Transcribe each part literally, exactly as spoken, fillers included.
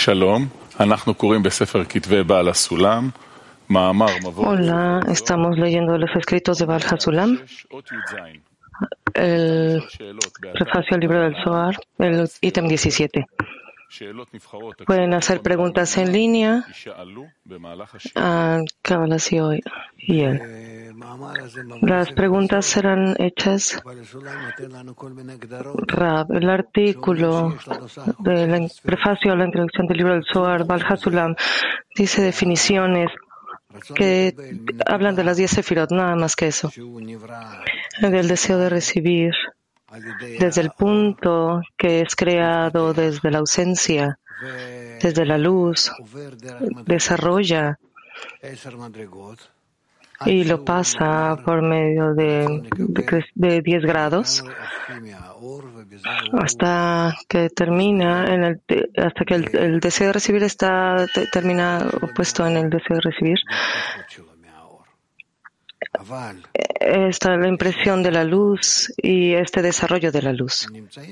Shalom, אנחנו קוראים בספר כתבי בעל הסולם, מאמר מבוא. Hola, estamos leyendo los escritos de Baal HaSulam, el prefacio al libro del Zohar, el ítem diecisiete. Pueden hacer preguntas en línea a Kabbalah y hoy y él. Las preguntas serán hechas. Rab, el artículo del prefacio a la introducción del libro del Zohar, Baal HaSulam, dice definiciones que hablan de las diez sefirot, nada más que eso. Del deseo de recibir, desde el punto que es creado desde la ausencia, desde la luz, desarrolla y lo pasa por medio de, de, de diez grados hasta que termina en el, hasta que el, el deseo de recibir está termina opuesto en el deseo de recibir. Está la impresión de la luz y este desarrollo de la luz.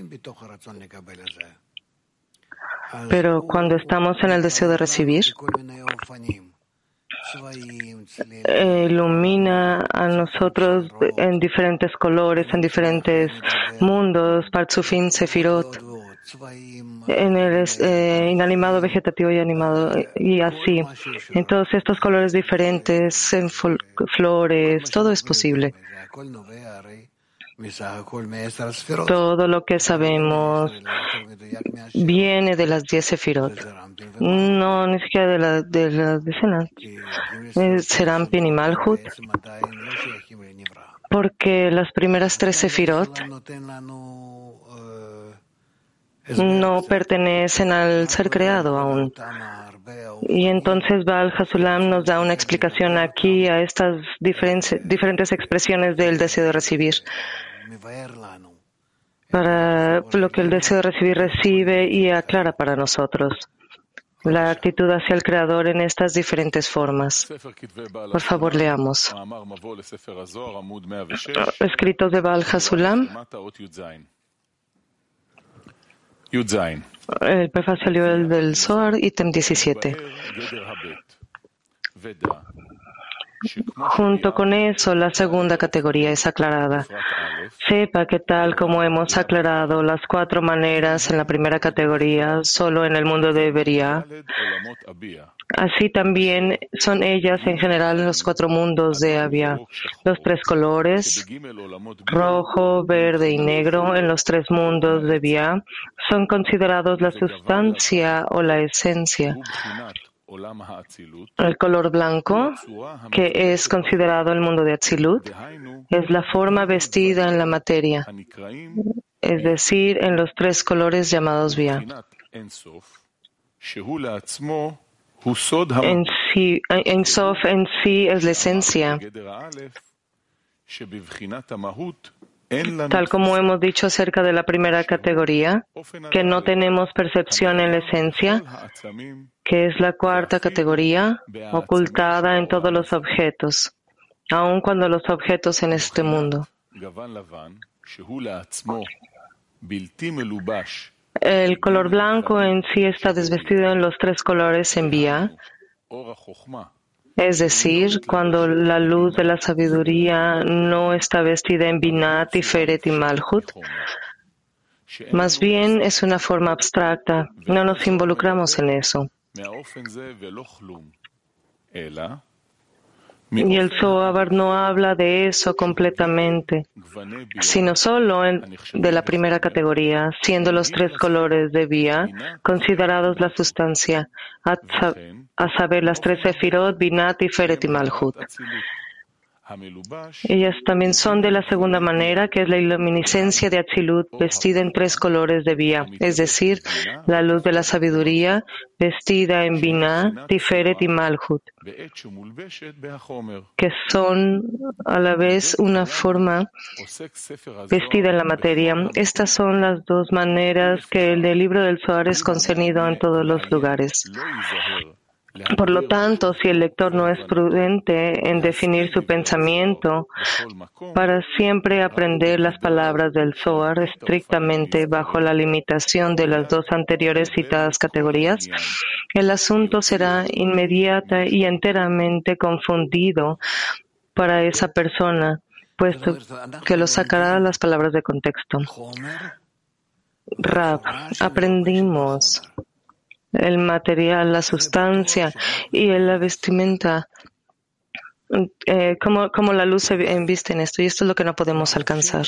Pero cuando estamos en el deseo de recibir, ilumina a nosotros en diferentes colores, en diferentes mundos, Partzufim, Sefirot, en el eh, inanimado, vegetativo y animado, y así. En todos estos colores diferentes, en flores, todo es posible. Todo lo que sabemos viene de las diez sefirot, no ni siquiera de la de las decenas, Serampin y Malhut, porque las primeras tres sefirot no pertenecen al ser creado aún. Y entonces Baal HaSulam nos da una explicación aquí a estas diferentes, diferentes expresiones del deseo de recibir, para lo que el deseo de recibir recibe y aclara para nosotros la actitud hacia el Creador en estas diferentes formas. Por favor, leamos. Escritos de Baal HaSulam, el prefacio al libro del Zohar, ítem diecisiete. Junto con eso, la segunda categoría es aclarada. Sepa que tal como hemos aclarado las cuatro maneras en la primera categoría, solo en el mundo de Beria, así también son ellas en general los cuatro mundos de Abia. Los tres colores, rojo, verde y negro, en los tres mundos de Bia, son considerados la sustancia o la esencia. El color blanco, que es considerado el mundo de Atzilut, es la forma vestida en la materia, es decir, en los tres colores llamados Bia. En sí, en Sof en sí es la esencia. Tal como hemos dicho acerca de la primera categoría, que no tenemos percepción en la esencia, que es la cuarta categoría, ocultada en todos los objetos, aun cuando los objetos en este mundo. El color blanco en sí está desvestido en los tres colores en Bia, es decir, cuando la luz de la sabiduría no está vestida en Binah, Tiferet y Malhut, más bien es una forma abstracta, no nos involucramos en eso. Y el Zohar no habla de eso completamente, sino solo en, de la primera categoría, siendo los tres colores de Bia considerados la sustancia, a, a saber, las tres sefirot, Binah, Tiferet y Malhut. Ellas también son de la segunda manera, que es la iluminiscencia de Atzilut, vestida en tres colores de Bia, es decir, la luz de la sabiduría, vestida en Binah, Tiferet y Malhut, que son a la vez una forma vestida en la materia. Estas son las dos maneras que el del libro del Zohar es concernido en todos los lugares. Por lo tanto, si el lector no es prudente en definir su pensamiento para siempre aprender las palabras del Zohar estrictamente bajo la limitación de las dos anteriores citadas categorías, el asunto será inmediata y enteramente confundido para esa persona, puesto que lo sacará las palabras de contexto. Rab, aprendimos el material, la sustancia y la vestimenta, eh, como, como la luz se viste en esto, y esto es lo que no podemos alcanzar.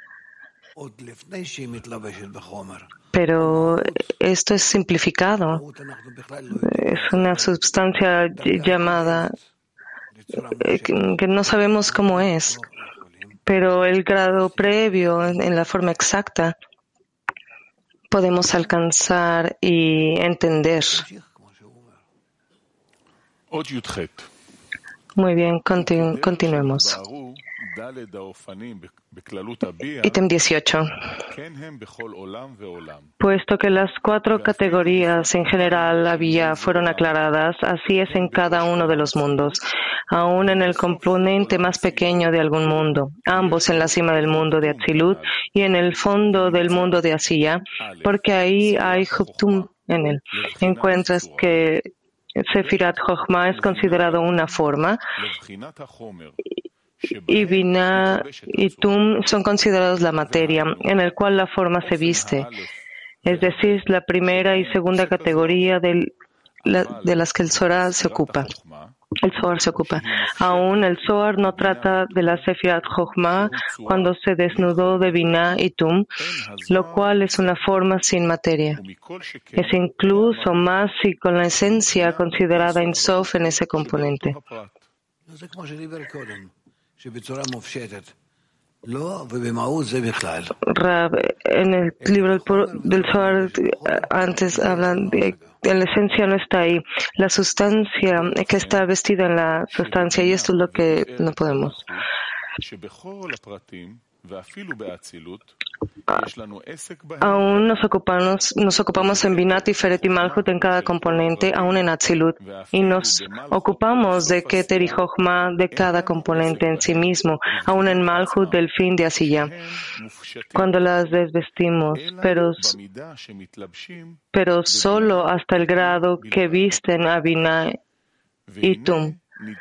Pero esto es simplificado. Es una sustancia llamada eh, que, que no sabemos cómo es, pero el grado previo en, en la forma exacta podemos alcanzar y entender. Muy bien, continu continuemos. Ítem dieciocho. Puesto que las cuatro categorías en general había fueron aclaradas, así es en cada uno de los mundos, aún en el componente más pequeño de algún mundo, ambos en la cima del mundo de Atzilut y en el fondo del mundo de Asiya, porque ahí hay Juptum en él. Encuentras que Sefirat Jochma es considerado una forma y Binah y Tum son considerados la materia, en el cual la forma se viste, es decir, la primera y segunda categoría del, la, de las que el Zohar se ocupa. El Zohar se ocupa. Aún el Zohar no trata de la Sefirat Jochma cuando se desnudó de Binah y Tum, lo cual es una forma sin materia. Es incluso más si con la esencia considerada Ein Sof en ese componente. Rab, en el libro del Zohar antes hablan de en la esencia no está ahí, la sustancia que está vestida en la sustancia, y esto es lo que no podemos. Aún nos ocupamos, nos ocupamos en Binah, Tiferet y Malhut en cada componente, aún en Atzilut, y nos ocupamos de Keter y Jochma de cada componente en sí mismo, aún en Malhut del fin de Asiya, cuando las desvestimos, pero, pero solo hasta el grado que visten a Binah y Tum.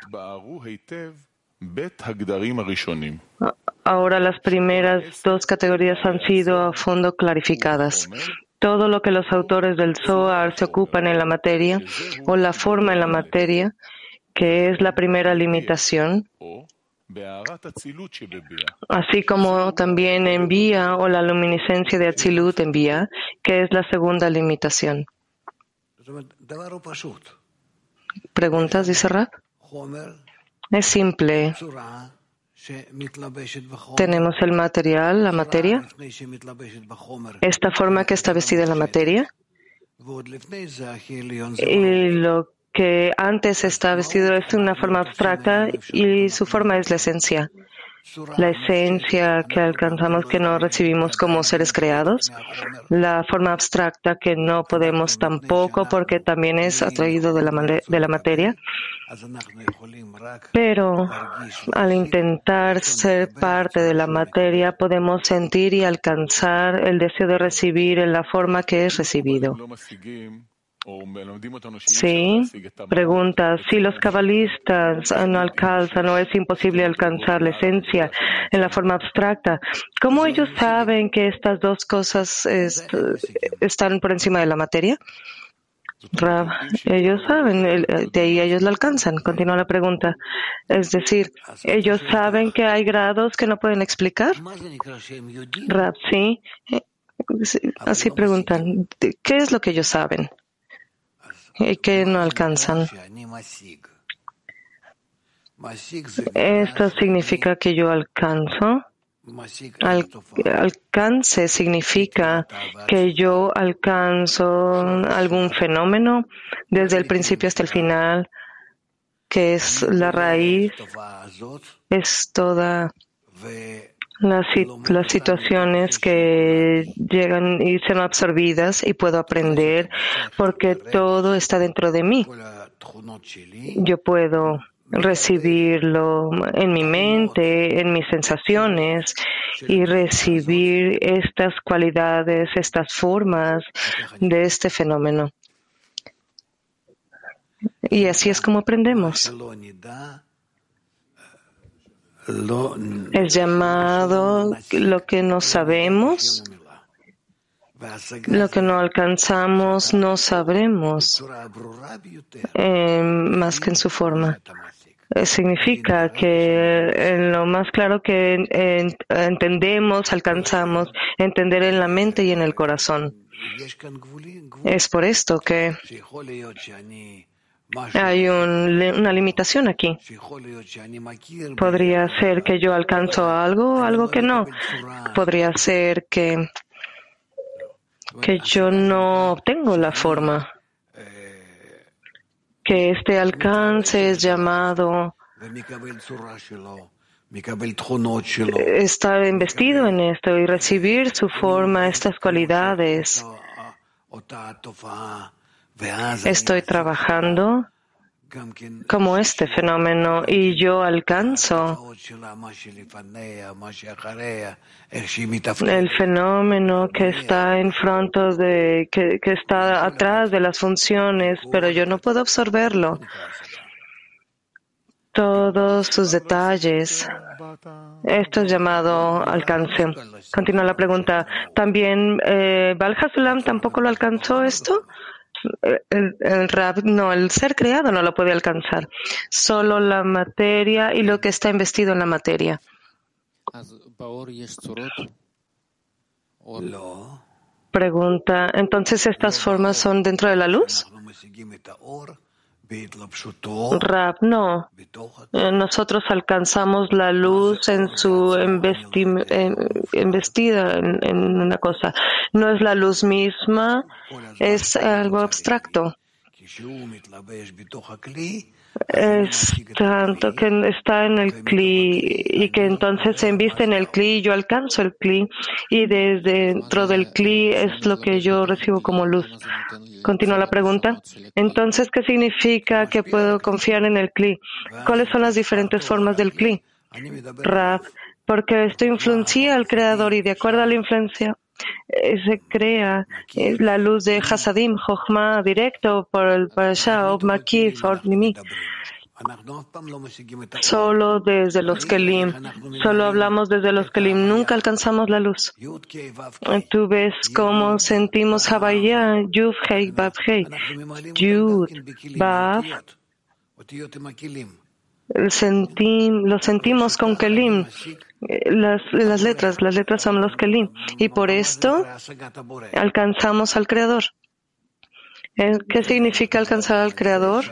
Ahora las primeras dos categorías han sido a fondo clarificadas. Todo lo que los autores del Zohar se ocupan en la materia o la forma en la materia, que es la primera limitación, así como también en Bia o la luminiscencia de Atzilut en Bia, que es la segunda limitación. ¿Preguntas, dice Rab? Es simple. Tenemos el material, la materia, esta forma que está vestida en la materia, y lo que antes está vestido es una forma abstracta y su forma es la esencia. La esencia que alcanzamos, que no recibimos como seres creados, la forma abstracta que no podemos tampoco porque también es atraído de la, de la materia, pero al intentar ser parte de la materia podemos sentir y alcanzar el deseo de recibir en la forma que es recibido. Sí, pregunta, si los cabalistas no alcanzan o es imposible alcanzar la esencia en la forma abstracta, ¿cómo ellos saben que estas dos cosas est están por encima de la materia? Rab, ellos saben, de ahí ellos la alcanzan. Continúa la pregunta. Es decir, ellos saben que hay grados que no pueden explicar. Rab, sí. Así preguntan, ¿qué es lo que ellos saben y que no alcanzan? Esto significa que yo alcanzo. Al, alcance significa que yo alcanzo algún fenómeno desde el principio hasta el final, que es la raíz, es toda las, las situaciones que llegan y son absorbidas y puedo aprender porque todo está dentro de mí. Yo puedo recibirlo en mi mente, en mis sensaciones, y recibir estas cualidades, estas formas de este fenómeno. Y así es como aprendemos. Es llamado lo que no sabemos, lo que no alcanzamos, no sabremos, eh, más que en su forma. Eh, significa que en lo más claro que eh, entendemos, alcanzamos, entender en la mente y en el corazón. Es por esto que hay un, una limitación aquí. Podría ser que yo alcanzo algo, algo que no. Podría ser que, que yo no obtengo la forma. Que este alcance es llamado estar investido en esto y recibir su forma, estas cualidades. Estoy trabajando como este fenómeno y yo alcanzo el fenómeno que está en frente de, que, que está atrás de las funciones, pero yo no puedo absorberlo. Todos sus detalles. Esto es llamado alcance. Continúa la pregunta. ¿También eh, Baal Hasulam tampoco lo alcanzó esto? El, el Rab, no, el ser creado no lo puede alcanzar. Solo la materia y lo que está investido en la materia. Pregunta, ¿entonces estas formas son dentro de la luz? Rab, no. Nosotros alcanzamos la luz en su embesti- en, embestida en, en una cosa. No es la luz misma, es algo abstracto. Es tanto que está en el Kli y que entonces se embiste en el Kli, yo alcanzo el Kli y desde dentro del Kli es lo que yo recibo como luz. Continúa la pregunta. Entonces, ¿qué significa que puedo confiar en el Kli? ¿Cuáles son las diferentes formas del Kli? Rab, porque esto influencia al Creador y de acuerdo a la influencia eh, se crea eh, la luz de Hasadim, Jochma, directo por el Parashah, Ob Makif, Or Nimi. Solo desde los Kelim, solo hablamos desde los Kelim, nunca alcanzamos la luz. Tú ves cómo sentimos Havaya, Yud, Hei, Vav, Hei, Yud, Vav, sentim, lo sentimos con Kelim, las, las letras, las letras son los Kelim, y por esto alcanzamos al Creador. ¿Qué significa alcanzar al Creador?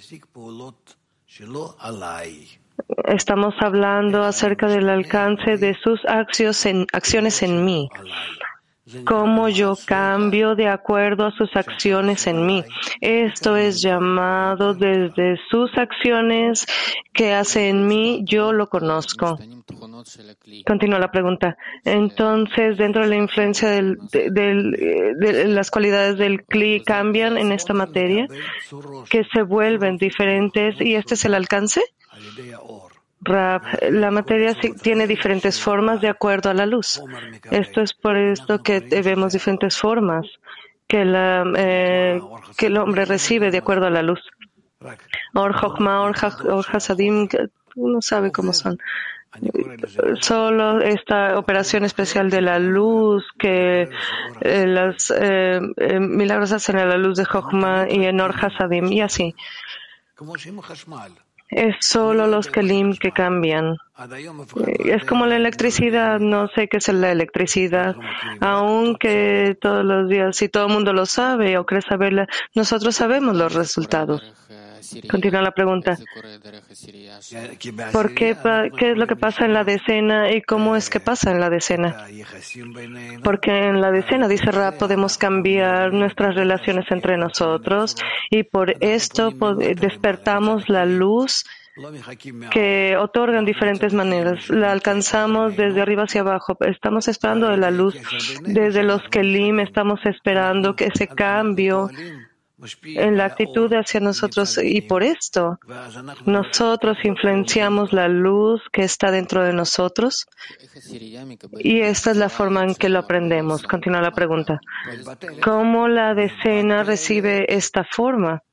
Estamos hablando acerca del alcance de sus acciones en, acciones en mí. Cómo yo cambio de acuerdo a sus acciones en mí. Esto es llamado desde sus acciones que hace en mí, yo lo conozco. Continúa la pregunta. Entonces, dentro de la influencia del, de, del, de las cualidades del Kli cambian en esta materia, que se vuelven diferentes, y este es el alcance. Rab, la materia tiene diferentes formas de acuerdo a la luz. Esto es por esto que vemos diferentes formas que, la, eh, que el hombre recibe de acuerdo a la luz. Or Jochma, Or, or Hasadim, uno sabe cómo son. Solo esta operación especial de la luz que eh, los eh, eh, milagros hacen a la luz de Jochma y en Or Hasadim, y así. Es solo los Kelim que cambian. Es como la electricidad, no sé qué es la electricidad, aunque todos los días, si todo el mundo lo sabe o cree saberla, nosotros sabemos los resultados. Continúa la pregunta. ¿Por qué, qué es lo que pasa en la decena y cómo es que pasa en la decena? Porque en la decena, dice Ra, podemos cambiar nuestras relaciones entre nosotros y por esto despertamos la luz que otorgan diferentes maneras. La alcanzamos desde arriba hacia abajo. Estamos esperando de la luz. Desde los Kelim estamos esperando que ese cambio en la actitud hacia nosotros, y por esto nosotros influenciamos la luz que está dentro de nosotros, y esta es la forma en que lo aprendemos. Continúa la pregunta. ¿Cómo la decena recibe esta forma?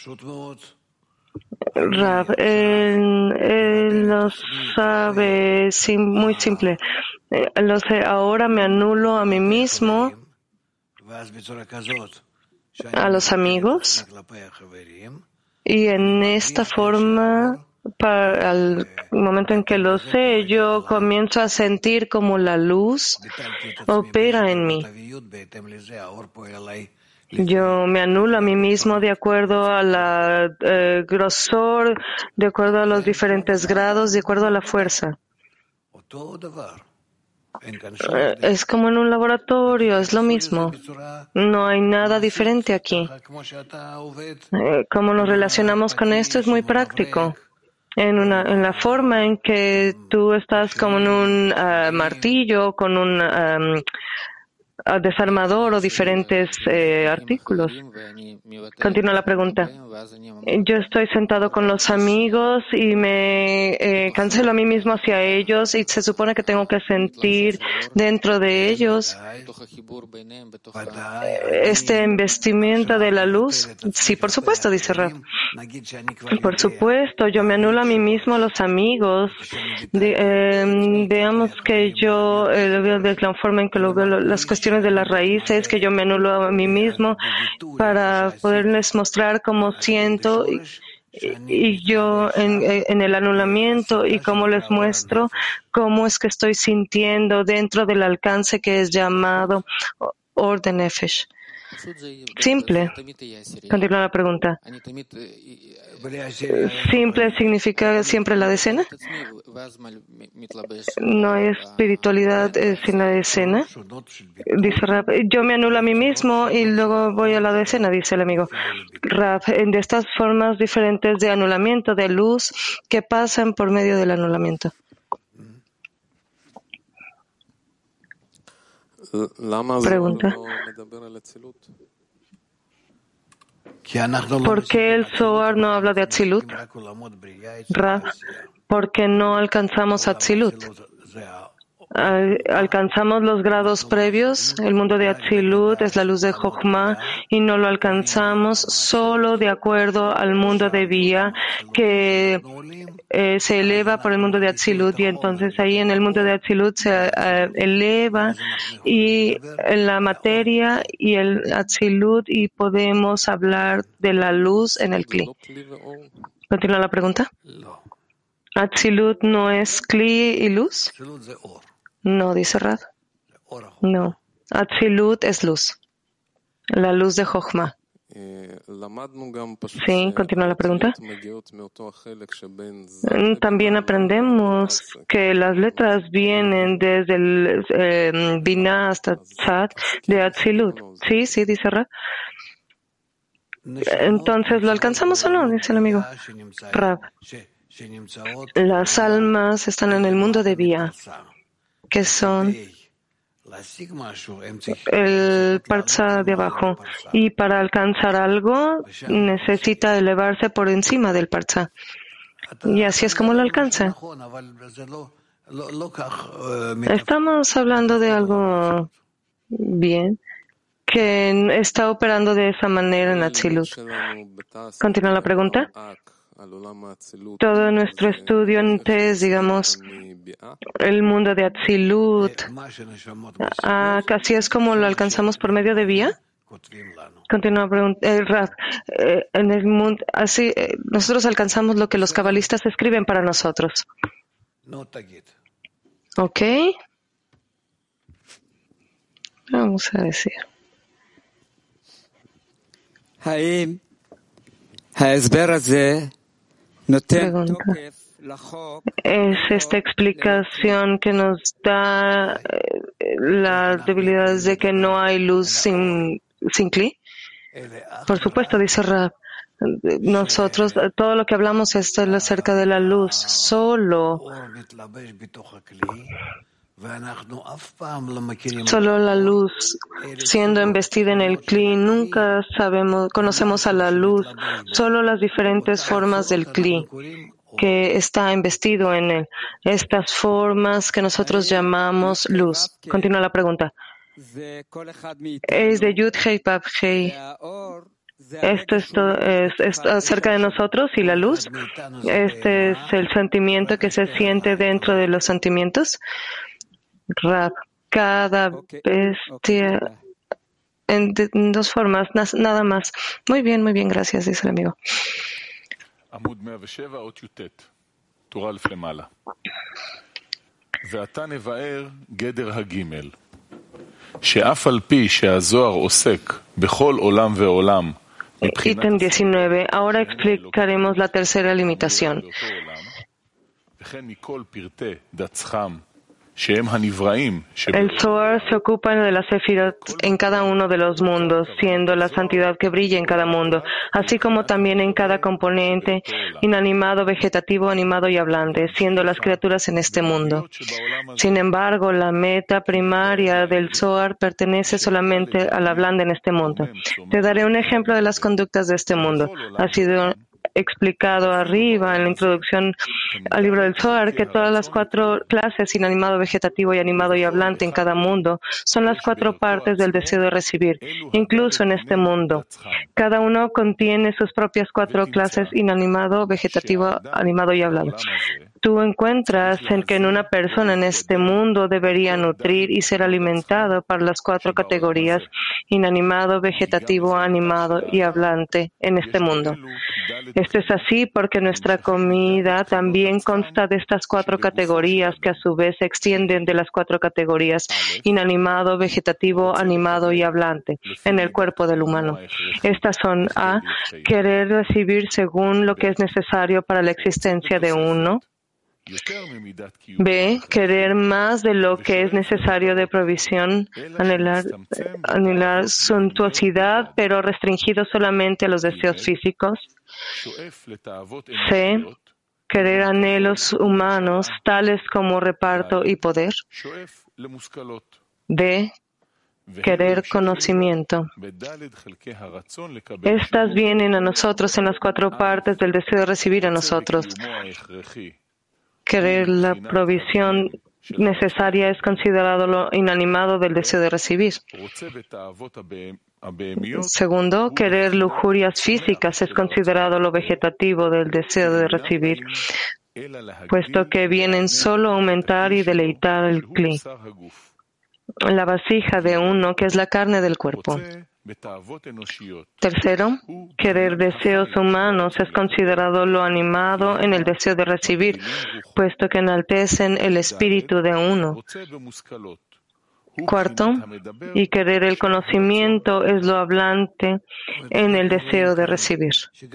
Rav, él, él lo sabe, sim, muy simple. Eh, lo sé, ahora me anulo a mí mismo, a los amigos, y en esta forma, para el momento en que lo sé, yo comienzo a sentir como la luz opera en mí. Yo me anulo a mí mismo de acuerdo a la eh, grosor, de acuerdo a los diferentes grados, de acuerdo a la fuerza. Eh, es como en un laboratorio, es lo mismo. No hay nada diferente aquí. Eh, cómo nos relacionamos con esto es muy práctico. En, una, en la forma en que tú estás como en un uh, martillo, con un um, desarmador o diferentes eh, artículos. Continúa la pregunta. Yo estoy sentado con los amigos y me eh, cancelo a mí mismo hacia ellos, y se supone que tengo que sentir dentro de ellos este embestimiento de la luz. Sí, por supuesto, dice Rav. Por supuesto, yo me anulo a mí mismo a los amigos. De, eh, veamos que yo eh, lo veo de la forma en que lo veo, las cuestiones de las raíces, que yo me anulo a mí mismo para poderles mostrar cómo siento, y, y yo en, en el anulamiento, y cómo les muestro cómo es que estoy sintiendo dentro del alcance que es llamado Orden Nefesh. Simple. Continúa la pregunta. ¿Simple significa siempre la decena? ¿No hay espiritualidad eh, sin la decena? Dice Rav, yo me anulo a mí mismo y luego voy a la decena, dice el amigo. Rav, de estas formas diferentes de anulamiento, de luz, que pasan por medio del anulamiento. Pregunta. ¿Por qué el Zohar no habla de Atzilut? Rav, porque no alcanzamos Atzilut. Al, alcanzamos los grados previos. El mundo de Atzilut es la luz de Jochma, y no lo alcanzamos solo de acuerdo al mundo de Bia, que eh, se eleva por el mundo de Atzilut, y entonces ahí en el mundo de Atzilut se uh, eleva y en la materia y el Atzilut, y podemos hablar de la luz en el Kli. ¿Continúa la pregunta? ¿Atzilut no es Kli y luz? No, dice Rav. No. Atzilut es luz. La luz de Jochma. Sí, continúa la pregunta. También aprendemos que las letras vienen desde el eh, Binah hasta Tzad de Atzilut. Sí, sí, dice Rav. Entonces, ¿lo alcanzamos o no? Dice el amigo. Rav. Las almas están en el mundo de Bia, que son el parza de abajo, y para alcanzar algo necesita elevarse por encima del parza, y así es como lo alcanza. Estamos hablando de algo bien que está operando de esa manera en Atzilut. Continúa la pregunta. Todo nuestro estudio antes, digamos, el mundo de Atzilut, ah, ¿así es como lo alcanzamos por medio de Bia? Continúa preguntando, eh, Rav, eh, en el mundo, así, eh, nosotros alcanzamos lo que los cabalistas escriben para nosotros. ¿Ok? Vamos a decir. Pregunta. Es esta explicación que nos da eh, las debilidades de que no hay luz sin, sin Kli. Por supuesto, dice Rav. Nosotros, todo lo que hablamos es acerca de la luz. Solo Solo la luz, siendo embestida en el Kli, nunca sabemos, conocemos a la luz, solo las diferentes formas del Kli que está embestido en él. Estas formas que nosotros llamamos luz. Continúa la pregunta. Es de Yud Hei Vav Hei. Esto es, todo, es, es acerca de nosotros y la luz. Este es el sentimiento que se siente dentro de los sentimientos. Rab, cada bestia en, en dos formas, nada más. Muy bien, muy bien, gracias, dice el amigo. עמוד מאה ושבע, אות י"ט, תורה א' למעלה. ועתה נבאר גדר הגימל, שאף על פי שהזוהר עוסק בכל עולם ועולם, Ítem diecinueve. Ahora explicaremos la tercera limitación. וכן מכל פרטי דצחם, שהם הנבראים, El Zohar se ocupa de la Sefirot en cada uno de los mundos, siendo la santidad que brilla en cada mundo, así como también en cada componente inanimado, vegetativo, animado y hablante, siendo las criaturas en este mundo. Sin embargo, la meta primaria del Zohar pertenece solamente al hablante en este mundo. Te daré un ejemplo de las conductas de este mundo. Ha sido explicado arriba en la introducción al libro del Zohar que todas las cuatro clases, inanimado, vegetativo y animado y hablante en cada mundo, son las cuatro partes del deseo de recibir, incluso en este mundo. Cada uno contiene sus propias cuatro clases, inanimado, vegetativo, animado y hablante. Tú encuentras en que en una persona en este mundo debería nutrir y ser alimentado para las cuatro categorías, inanimado, vegetativo, animado y hablante en este mundo. Esto es así porque nuestra comida también consta de estas cuatro categorías que a su vez se extienden de las cuatro categorías, inanimado, vegetativo, animado y hablante, en el cuerpo del humano. Estas son A, querer recibir según lo que es necesario para la existencia de uno. B, querer más de lo que es necesario de provisión, anhelar, anhelar suntuosidad, pero restringido solamente a los deseos físicos. C, querer anhelos humanos, tales como reparto y poder. D, querer conocimiento. Estas vienen a nosotros en las cuatro partes del deseo de recibir a nosotros. Querer la provisión necesaria es considerado lo inanimado del deseo de recibir. Segundo, querer lujurias físicas es considerado lo vegetativo del deseo de recibir, puesto que vienen solo a aumentar y deleitar el Kli, la vasija de uno, que es la carne del cuerpo. Tercero, querer deseos humanos es considerado lo animado en el deseo de recibir, puesto que enaltecen el espíritu de uno. Cuarto, y querer el conocimiento es lo hablante en el deseo de recibir.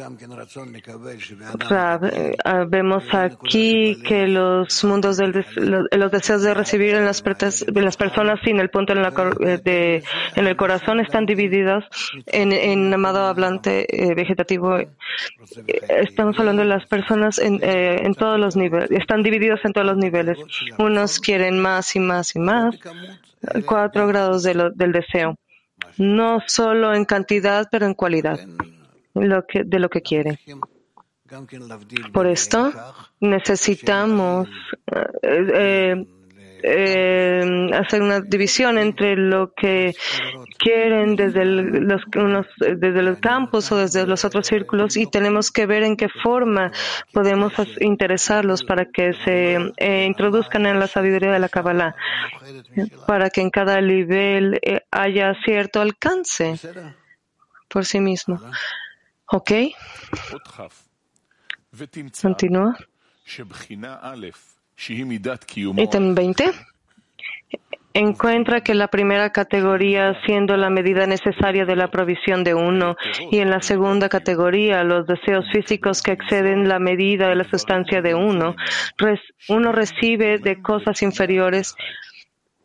Rab, eh, vemos aquí que los mundos del des los, los deseos de recibir en las, en las personas sin el punto en, la, de, en el corazón están divididos en, en amado, hablante, eh, vegetativo. Estamos hablando de las personas en, eh, en todos los niveles, están divididos en todos los niveles. Unos quieren más y más y más. Cuatro grados de lo, del deseo, no solo en cantidad, pero en cualidad lo que, de lo que quiere. Por esto necesitamos eh, eh, eh, hacer una división entre lo que quieren desde el, los, unos, desde el campus o desde los otros círculos, y tenemos que ver en qué forma podemos interesarlos para que se eh, introduzcan en la sabiduría de la Kabbalah, para que en cada nivel eh, haya cierto alcance por sí mismo. ¿Ok? Continúa. Ítem veinte. Encuentra que la primera categoría, siendo la medida necesaria de la provisión de uno, y en la segunda categoría, los deseos físicos que exceden la medida de la sustancia de uno, uno recibe de cosas inferiores,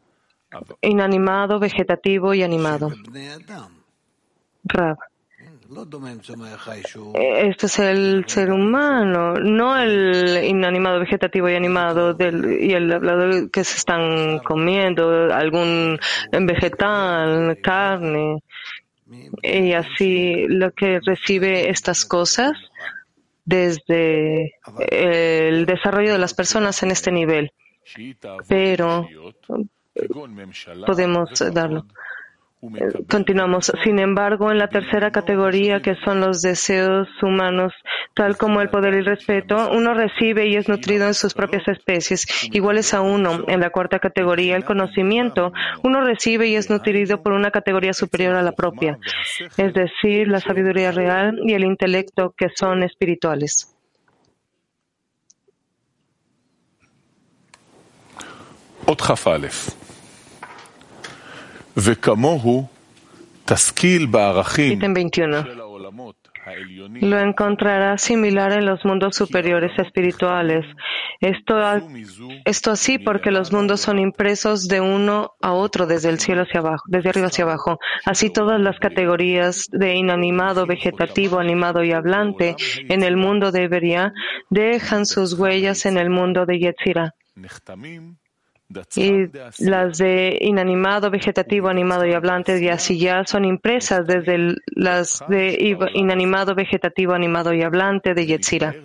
inanimado, vegetativo y animado. Rab. Este es el ser humano, no el inanimado, vegetativo y animado del, y el hablado que se están comiendo, algún vegetal, carne, y así lo que recibe estas cosas desde el desarrollo de las personas en este nivel. Pero podemos darlo. Continuamos. Sin embargo, en la tercera categoría, que son los deseos humanos, tal como el poder y el respeto, uno recibe y es nutrido en sus propias especies, iguales a uno. En la cuarta categoría, el conocimiento, uno recibe y es nutrido por una categoría superior a la propia, es decir, la sabiduría real y el intelecto, que son espirituales. Ot Chaf Aleph. Ítem veintiuno. Lo encontrará similar en los mundos superiores espirituales. Esto, esto así porque los mundos son impresos de uno a otro desde el cielo hacia abajo, desde arriba hacia abajo. Así todas las categorías de inanimado, vegetativo, animado y hablante en el mundo de Beriah dejan sus huellas en el mundo de Yetzirah. Y las de inanimado, vegetativo, animado y hablante de Asiyah son impresas desde el, las de inanimado, vegetativo, animado y hablante de Yetzirah.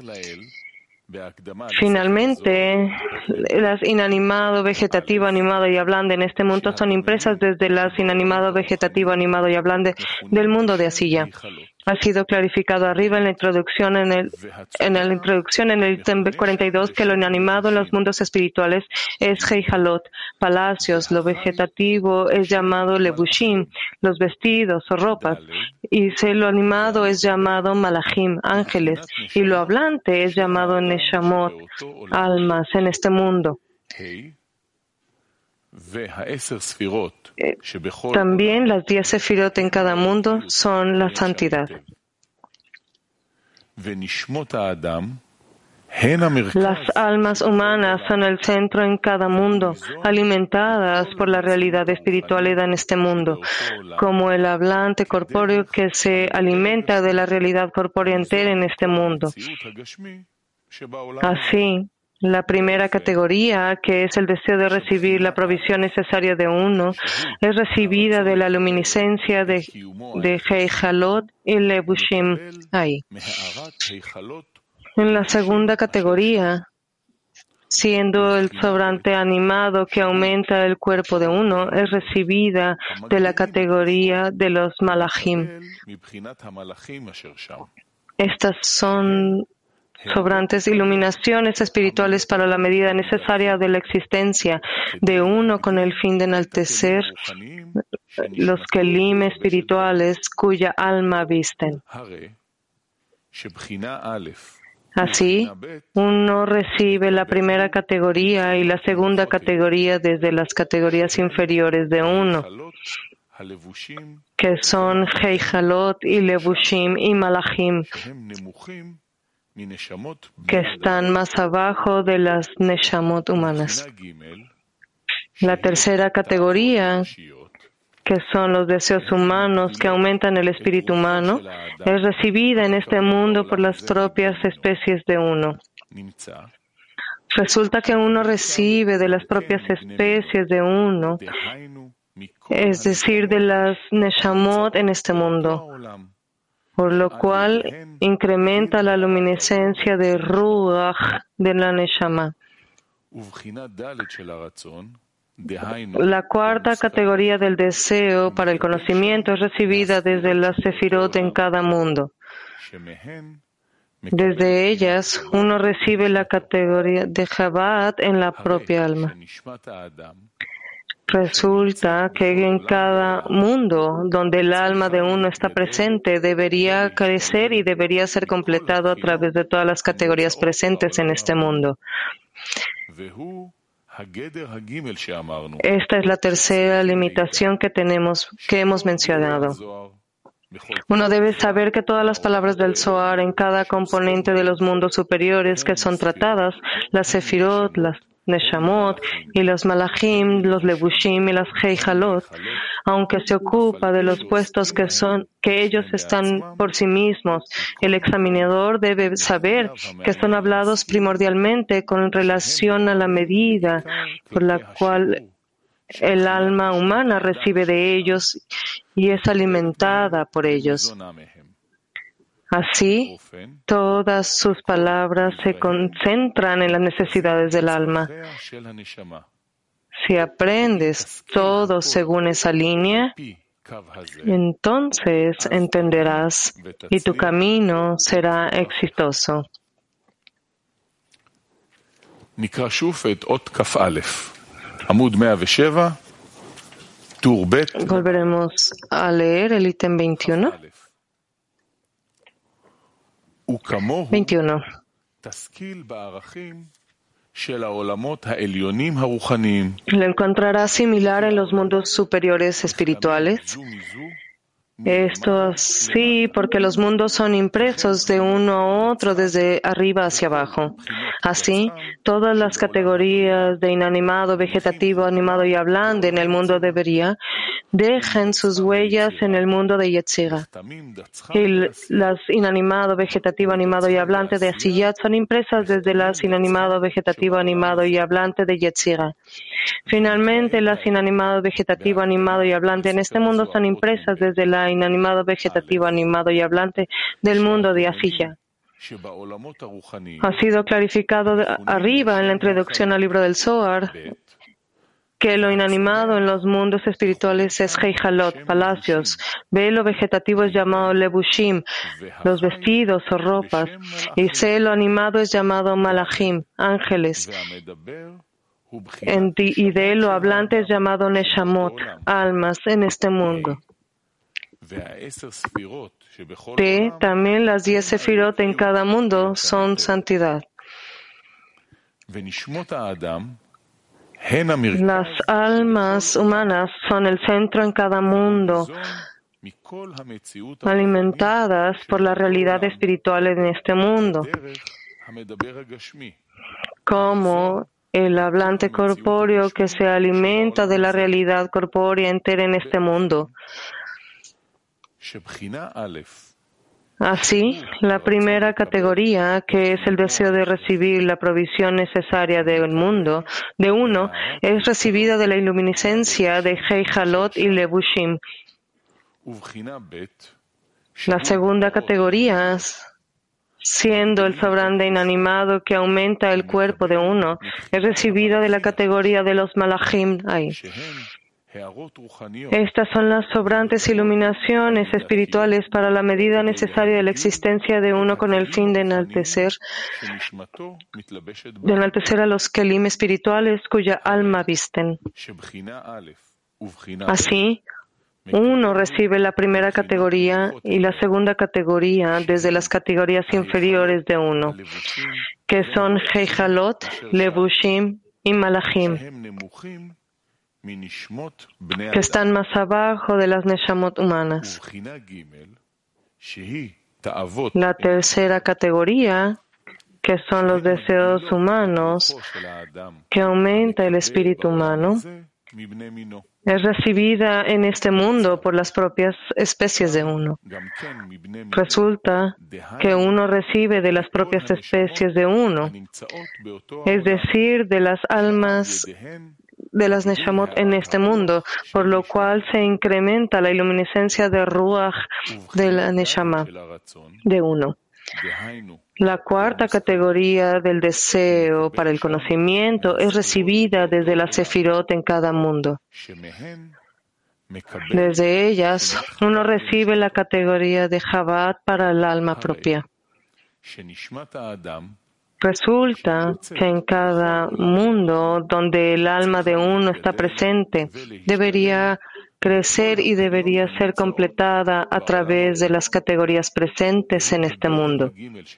Finalmente, las inanimado, vegetativo, animado y hablante en este mundo son impresas desde las inanimado, vegetativo, animado y hablante del mundo de Asiyah. Ha sido clarificado arriba en la introducción en el en la introducción en el ítem cuarenta y dos que lo inanimado en los mundos espirituales es Heijalot, palacios, lo vegetativo es llamado Lebushim, los vestidos o ropas, y lo animado es llamado Malachim, ángeles, y lo hablante es llamado Neshamot, almas en este mundo. También las diez sefirot en cada mundo son la santidad. Las almas humanas son el centro en cada mundo, alimentadas por la realidad espiritualidad en este mundo, como el hablante corpóreo que se alimenta de la realidad corpórea entera en este mundo. Así, la primera categoría, que es el deseo de recibir la provisión necesaria de uno, es recibida de la luminiscencia de, de Heijalot y Lebushim ahí. En la segunda categoría, siendo el sobrante animado que aumenta el cuerpo de uno, es recibida de la categoría de los Malachim. Estas son sobrantes iluminaciones espirituales para la medida necesaria de la existencia de uno con el fin de enaltecer los kelim espirituales cuya alma visten. Así, uno recibe la primera categoría y la segunda categoría desde las categorías inferiores de uno, que son Heijalot y Lebushim y Malachim, que están más abajo de las Neshamot humanas. La tercera categoría, que son los deseos humanos que aumentan el espíritu humano, es recibida en este mundo por las propias especies de uno. Resulta que uno recibe de las propias especies de uno, es decir, de las Neshamot en este mundo, por lo cual incrementa la luminiscencia de Ruach de la Neshama. La cuarta categoría del deseo para el conocimiento es recibida desde las sefirot en cada mundo. Desde ellas, uno recibe la categoría de Chabad en la propia alma. Resulta que en cada mundo donde el alma de uno está presente debería crecer y debería ser completado a través de todas las categorías presentes en este mundo. Esta es la tercera limitación que tenemos, que hemos mencionado. Uno debe saber que todas las palabras del Zohar en cada componente de los mundos superiores que son tratadas, las sefirot, las Neshamot y los Malachim, los Lebushim y las Heijalot, aunque se ocupa de los puestos que son que ellos están por sí mismos. El examinador debe saber que son hablados primordialmente con relación a la medida por la cual el alma humana recibe de ellos y es alimentada por ellos. Así, todas sus palabras se concentran en las necesidades del alma. Si aprendes todo según esa línea, entonces entenderás y tu camino será exitoso. Volveremos a leer el ítem veintiuno. veintiuno. Lo encontrarás similar en los mundos superiores espirituales. Esto sí, porque los mundos son impresos de uno a otro desde arriba hacia abajo. Así, todas las categorías de inanimado, vegetativo, animado y hablante en el mundo de Beria dejan sus huellas en el mundo de Yetzirah. Y las inanimado, vegetativo, animado y hablante de Asiyat son impresas desde las inanimado, vegetativo, animado y hablante de Yetzirah. Finalmente, las inanimado, vegetativo, animado y hablante en este mundo son impresas desde la inanimado, vegetativo, animado y hablante del mundo de Asiyat. Ha sido clarificado arriba en la introducción al libro del Zohar que lo inanimado en los mundos espirituales es Heijalot, palacios. B, lo vegetativo es llamado Lebushim, los vestidos o ropas. Y C, lo animado es llamado Malachim, ángeles. En, y D, lo hablante es llamado Neshamot, almas en este mundo. T, también las diez sefirot en cada mundo son santidad. Las almas humanas son el centro en cada mundo, alimentadas por la realidad espiritual en este mundo, como el hablante corpóreo que se alimenta de la realidad corpórea entera en este mundo. Así, la primera categoría, que es el deseo de recibir la provisión necesaria del mundo, de uno, es recibida de la iluminiscencia de Heijalot y Lebushim. La segunda categoría, siendo el sobrante inanimado que aumenta el cuerpo de uno, es recibida de la categoría de los Malachim. Ay. Estas son las sobrantes iluminaciones espirituales para la medida necesaria de la existencia de uno con el fin de enaltecer, de enaltecer a los kelim espirituales cuya alma visten. Así, uno recibe la primera categoría y la segunda categoría desde las categorías inferiores de uno, que son Heijalot, Lebushim y Malachim, que están más abajo de las Neshamot humanas. La tercera categoría, que son los deseos humanos, que aumenta el espíritu humano, es recibida en este mundo por las propias especies de uno. Resulta que uno recibe de las propias especies de uno, es decir, de las almas de las Neshamot en este mundo, por lo cual se incrementa la iluminiscencia de Ruach de la Neshama de uno. La cuarta categoría del deseo para el conocimiento es recibida desde la Sefirot en cada mundo. Desde ellas, uno recibe la categoría de Chabad para el alma propia. Resulta que en cada mundo donde el alma de uno está presente, debería crecer y debería ser completada a través de las categorías presentes en este mundo.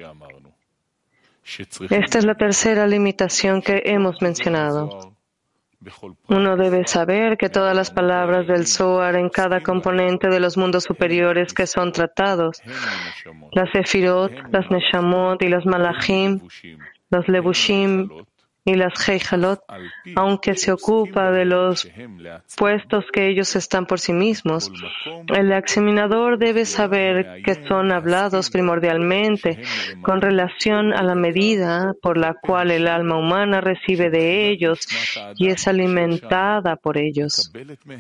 Esta es la tercera limitación que hemos mencionado. Uno debe saber que todas las palabras del Zohar en cada componente de los mundos superiores que son tratados, las Sefirot, las Neshamot y los Malachim, los Lebushim, y las Heijalot, aunque se ocupa de los puestos que ellos están por sí mismos, el examinador debe saber que son hablados primordialmente con relación a la medida por la cual el alma humana recibe de ellos y es alimentada por ellos.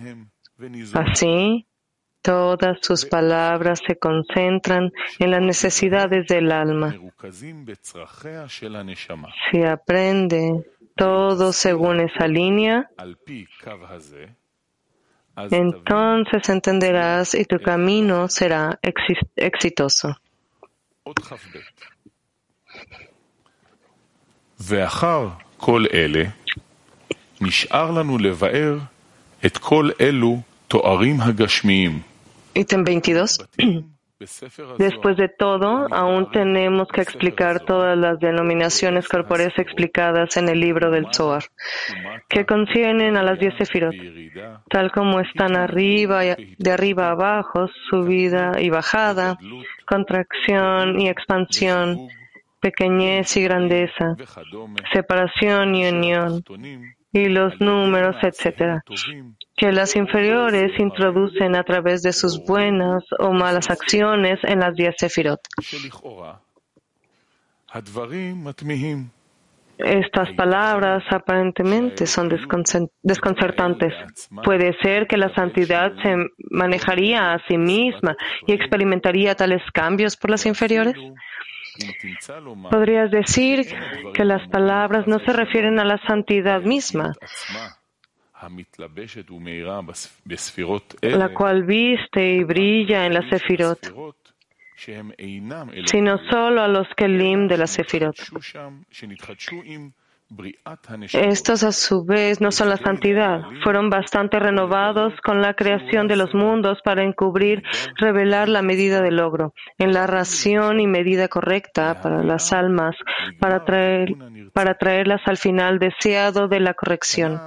Así, todas sus palabras se concentran en las necesidades del alma. Si aprende todo según esa línea, entonces entenderás y tu camino será exitoso. ואחר כל אלה, נשאר לנו לבאר את כל אלו תוארים הגשמיים. Ítem veintidós. Después de todo, aún tenemos que explicar todas las denominaciones corpóreas explicadas en el libro del Zohar, que conciernen a las diez sefirot, tal como están arriba, de arriba a abajo, subida y bajada, contracción y expansión, pequeñez y grandeza, separación y unión, y los números, etcétera, que las inferiores introducen a través de sus buenas o malas acciones en las diez sefirot. Estas palabras aparentemente son desconcertantes. Puede ser que la santidad se manejaría a sí misma y experimentaría tales cambios por las inferiores. Podrías decir que las palabras no se refieren a la santidad misma, la cual viste y brilla en la sefirot, sino solo a los kelim de la sefirot. Estos, a su vez, no son la santidad. Fueron bastante renovados con la creación de los mundos para encubrir, revelar la medida del logro, en la ración y medida correcta para las almas, para, traer, para traerlas al final deseado de la corrección.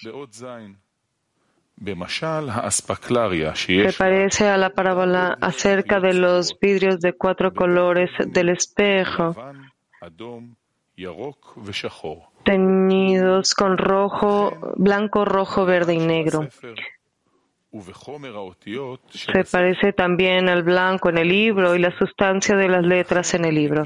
Se parece a la parábola acerca de los vidrios de cuatro colores del espejo, teñidos con rojo, blanco, rojo, verde y negro. Se parece también al blanco en el libro y la sustancia de las letras en el libro.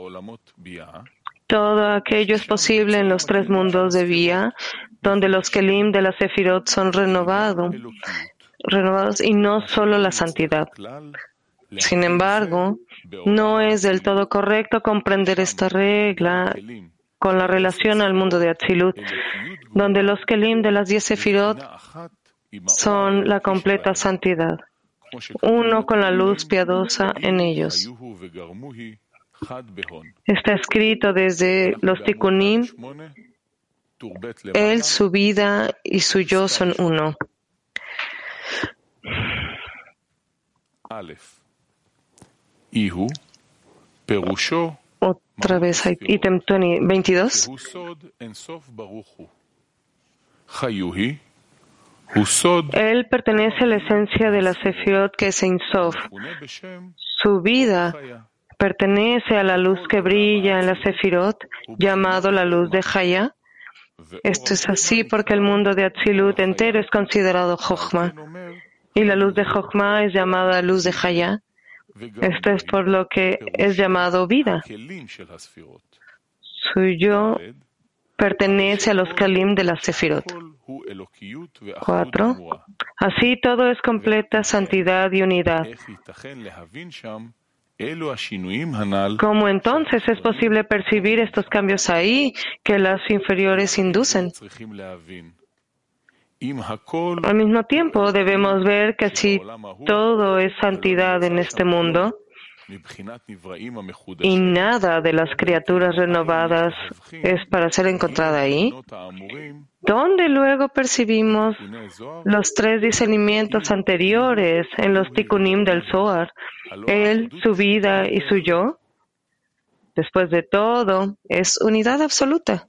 Todo aquello es posible en los tres mundos de Vía, donde los kelim de la sefirot son renovados, renovados y no solo la santidad. Sin embargo, no es del todo correcto comprender esta regla con la relación al mundo de Atzilut, donde los kelim de las diez sefirot son la completa santidad, uno con la luz piadosa en ellos. Está escrito desde los tikkunim, él, su vida y su yo son uno. Otra vez hay ítem veintidós. Él pertenece a la esencia de la Sefirot que es Ein Sof. Su vida pertenece a la luz que brilla en la Sefirot, llamado la luz de Chaya. Esto es así porque el mundo de Atzilut entero es considerado Jochma, y la luz de Jochma es llamada luz de Chaya. Esto es por lo que es llamado vida. Su yo pertenece a los Kalim de la Sefirot. Cuatro. Así todo es completa santidad y unidad. ¿Cómo entonces es posible percibir estos cambios ahí que las inferiores inducen? Al mismo tiempo, debemos ver que si todo es santidad en este mundo y nada de las criaturas renovadas es para ser encontrada ahí, ¿dónde luego percibimos los tres discernimientos anteriores en los tikkunim del Zohar, él, su vida y su yo? Después de todo, es unidad absoluta.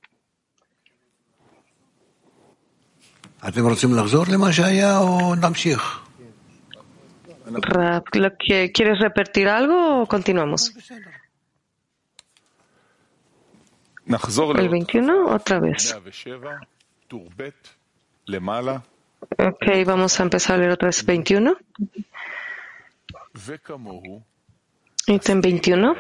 Rab, ¿quieres repetir algo o continuamos? El veintiuno, otra vez. Ok, vamos a empezar a leer otra vez veintiuno. Ítem veintiuno.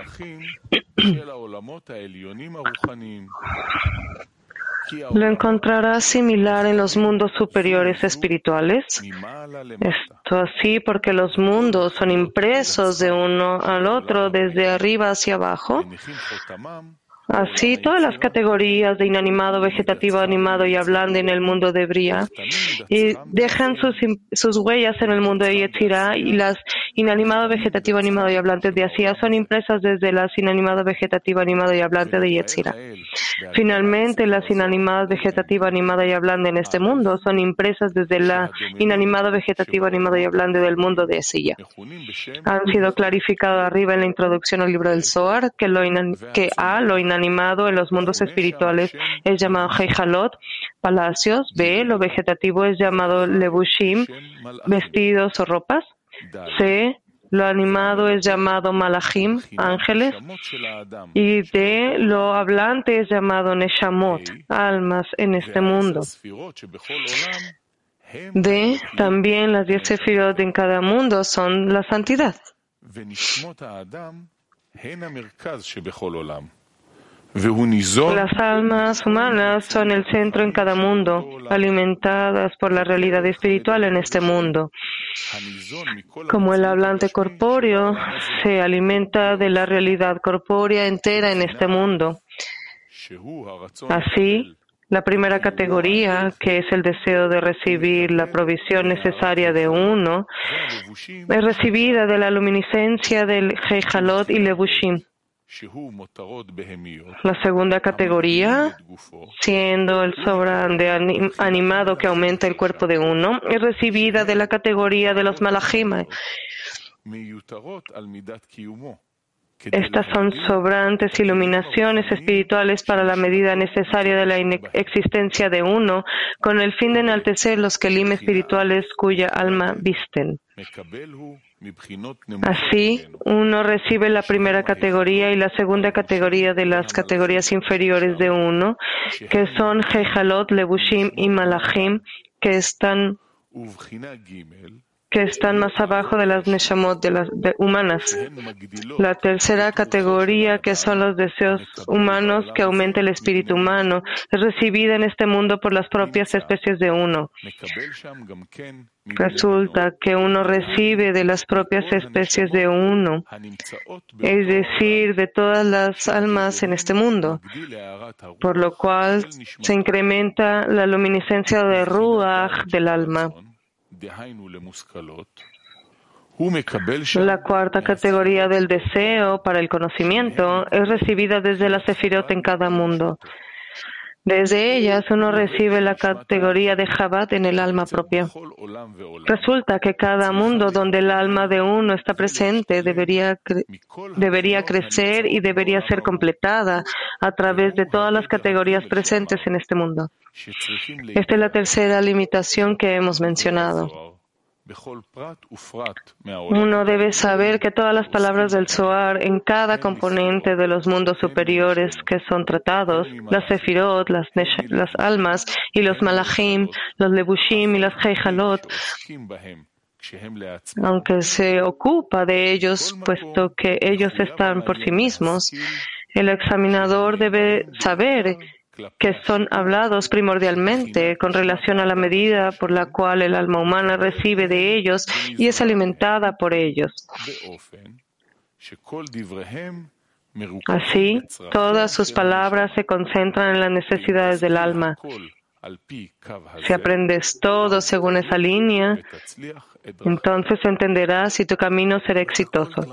Lo encontrarás similar en los mundos superiores espirituales. Esto así porque los mundos son impresos de uno al otro desde arriba hacia abajo. Así, todas las categorías de inanimado, vegetativo, animado y hablante en el mundo de Bria y dejan sus, sus huellas en el mundo de Yetzirah, y las inanimado, vegetativo, animado y hablante de Asía son impresas desde las inanimado, vegetativo, animado y hablante de Yetzirah. Finalmente, las inanimadas, vegetativo, animado y hablante en este mundo son impresas desde la inanimado, vegetativo, animado y hablante del mundo de Asía. Han sido clarificados arriba en la introducción al libro del Zohar que, lo inan, que A, lo inanimado animado en los mundos espirituales es llamado Heijalot, palacios. B, lo vegetativo es llamado Levushim, vestidos o ropas. C, lo animado es llamado Malachim, ángeles. Y D, lo hablante es llamado Neshamot, almas en este mundo. D, también las diez sefirot en cada mundo son la santidad. Las almas humanas son el centro en cada mundo, alimentadas por la realidad espiritual en este mundo. Como el hablante corpóreo se alimenta de la realidad corpórea entera en este mundo. Así, la primera categoría, que es el deseo de recibir la provisión necesaria de uno, es recibida de la luminiscencia del Heijalot y Levushim. La segunda categoría, siendo el sobrante animado que aumenta el cuerpo de uno, es recibida de la categoría de los malachim. Estas son sobrantes iluminaciones espirituales para la medida necesaria de la existencia de uno, con el fin de enaltecer los kelim espirituales cuya alma visten. Así, uno recibe la primera categoría y la segunda categoría de las categorías inferiores de uno, que son Heijalot, Levushim y Malachim, que están que están más abajo de las Neshamot de las de humanas. La tercera categoría, que son los deseos humanos que aumenta el espíritu humano, es recibida en este mundo por las propias especies de uno. Resulta que uno recibe de las propias especies de uno, es decir, de todas las almas en este mundo, por lo cual se incrementa la luminiscencia de Ruach del alma. La cuarta categoría del deseo para el conocimiento es recibida desde la Sefirot en cada mundo. Desde ellas uno recibe la categoría de Chabad en el alma propia. Resulta que cada mundo donde el alma de uno está presente debería, cre- debería crecer y debería ser completada a través de todas las categorías presentes en este mundo. Esta es la tercera limitación que hemos mencionado. Uno debe saber que todas las palabras del Zohar en cada componente de los mundos superiores que son tratados, las Sefirot, las, nesh, las almas y los Malachim, los Levushim y las Heijalot, aunque se ocupa de ellos, puesto que ellos están por sí mismos, el examinador debe saber que son hablados primordialmente con relación a la medida por la cual el alma humana recibe de ellos y es alimentada por ellos. Así, todas sus palabras se concentran en las necesidades del alma. Si aprendes todo según esa línea, entonces entenderás si tu camino será exitoso.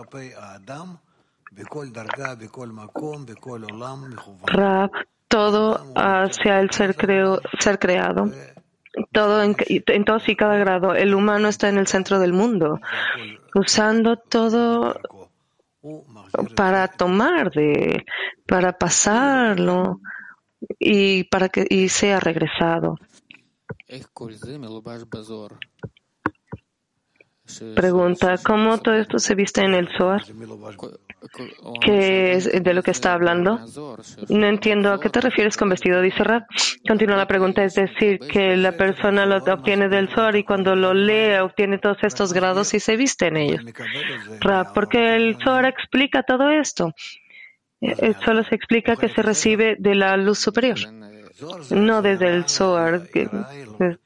Rab, todo hacia el ser, creo, ser creado, todo en, en todos y cada grado. El humano está en el centro del mundo, usando todo para tomar de él, para pasarlo y para que y sea regresado. Pregunta, ¿cómo todo esto se viste en el Zohar? ¿Qué es de lo que está hablando? No entiendo a qué te refieres con vestido, dice Rab. Continúa la pregunta, es decir, que la persona lo obtiene del Zohar y cuando lo lee obtiene todos estos grados y se viste en ellos. Rab, porque el Zohar explica todo esto. Eh, Solo se explica que se recibe de la luz superior, no desde el Zohar. que- que-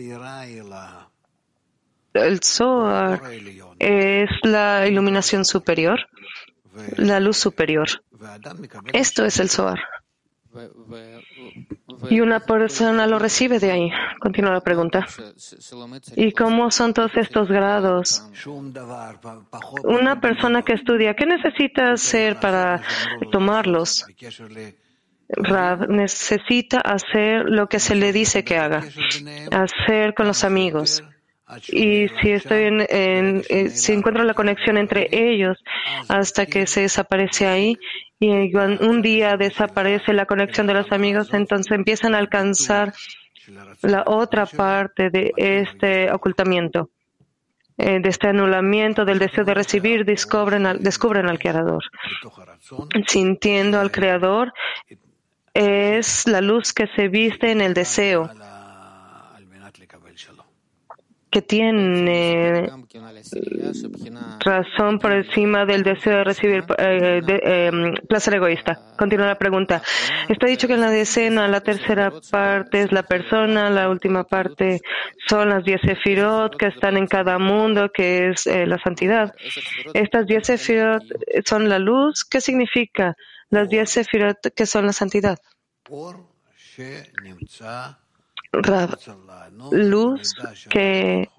El Zohar es la iluminación superior, la luz superior. Esto es el Zohar. Y una persona lo recibe de ahí. Continúa la pregunta. ¿Y cómo son todos estos grados? Una persona que estudia, ¿qué necesita hacer para tomarlos? Rav necesita hacer lo que se le dice que haga, hacer con los amigos. Y si estoy en, en- eh, si encuentro la conexión entre ellos hasta que se desaparece ahí y cuando un día desaparece la conexión de los amigos, entonces empiezan a alcanzar la otra parte de este ocultamiento, eh, de este anulamiento del deseo de recibir, descubren al, descubren al Creador. Sintiendo al Creador es la luz que se viste en el deseo, que tiene razón por encima del deseo de recibir eh, de, eh, placer egoísta. Continúa la pregunta. Está dicho que en la decena, la tercera parte es la persona, la última parte son las diez sefirot que están en cada mundo, que es eh, la santidad. Estas diez sefirot son la luz. ¿Qué significa las diez sefirot que son la santidad? Rab, luz que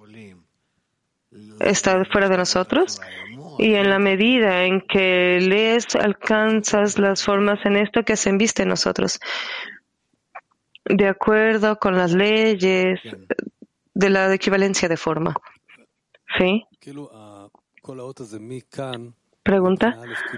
está fuera de nosotros, y en la medida en que lees, alcanzas las formas en esto que se enviste en nosotros, de acuerdo con las leyes de la equivalencia de forma. ¿Sí? Pregunta.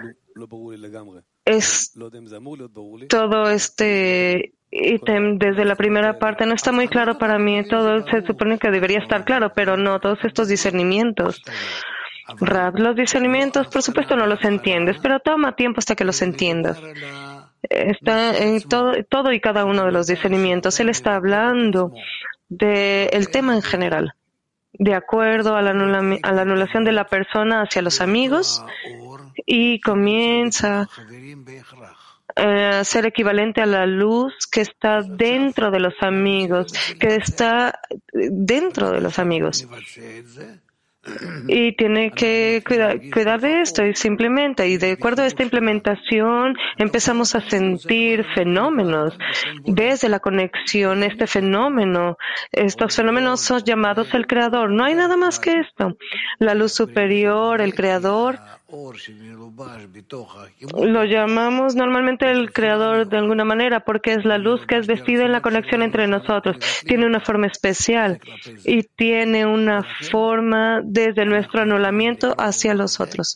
Es todo este ítem desde la primera parte no está muy claro para mí. Todo se supone que debería estar claro, pero no, todos estos discernimientos. Rab, los discernimientos, por supuesto, no los entiendes, pero toma tiempo hasta que los entiendas. Está en todo, todo y cada uno de los discernimientos. Él está hablando del tema en general, de acuerdo a la, anula, a la anulación de la persona hacia los amigos, y comienza a ser equivalente a la luz que está dentro de los amigos, que está dentro de los amigos. Y tiene que cuidar, cuidar de esto y se implementa. Y de acuerdo a esta implementación empezamos a sentir fenómenos desde la conexión, este fenómeno. Estos fenómenos son llamados el Creador. No hay nada más que esto. La luz superior, el Creador. Lo llamamos normalmente el Creador de alguna manera porque es la luz que es vestida en la conexión entre nosotros. Tiene una forma especial y tiene una forma desde nuestro anulamiento hacia los otros.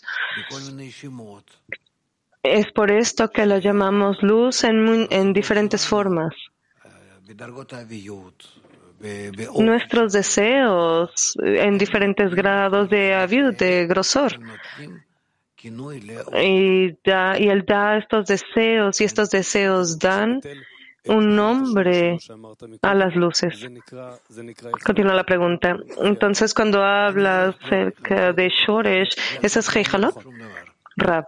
Es por esto que la llamamos luz en, en diferentes formas. Nuestros deseos en diferentes grados de aviud, de grosor. Y, da, y Él da estos deseos y estos deseos dan un nombre a las luces. Continúa la pregunta. Entonces, cuando habla acerca de Shoresh, ¿eso es Heijalot? Rab.